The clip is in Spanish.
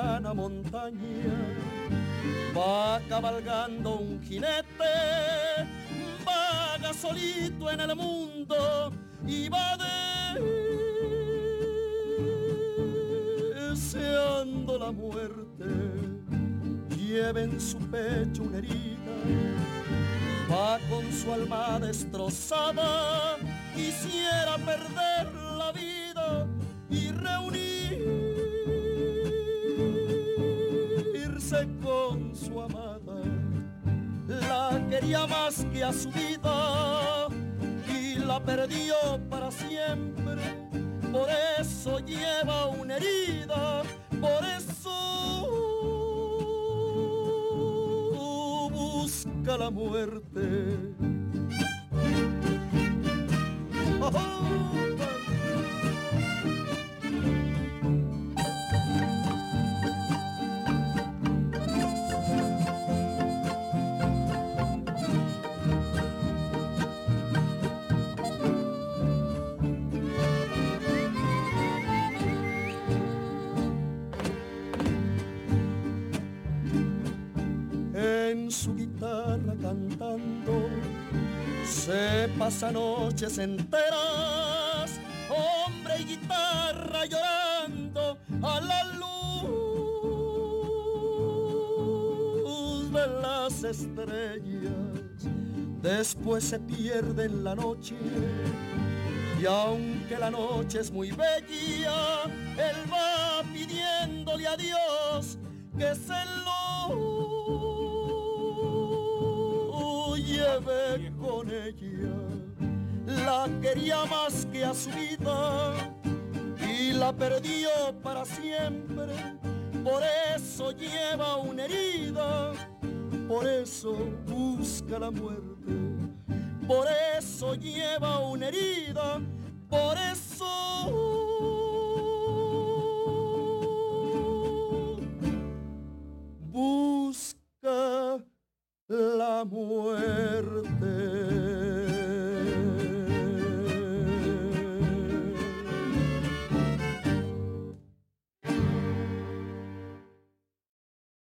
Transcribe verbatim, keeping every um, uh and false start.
lejana montaña va cabalgando un jinete, vaga solito en el mundo y va deseando la muerte. Lleva en su pecho una herida, va con su alma destrozada, quisiera perder la vida y reunirse con su amada. La quería más que a su vida y la perdió para siempre. Por eso lleva una herida, por eso busca la muerte. ¡Oh, oh! En su guitarra cantando se pasa noches enteras, hombre y guitarra llorando a la luz de las estrellas. Después se pierde en la noche y aunque la noche es muy bella, él va pidiéndole a Dios que se lo lleve con ella. La quería más que a su vida y la perdió para siempre. Por eso lleva una herida, por eso busca la muerte. Por eso lleva una herida, por eso busca la muerte.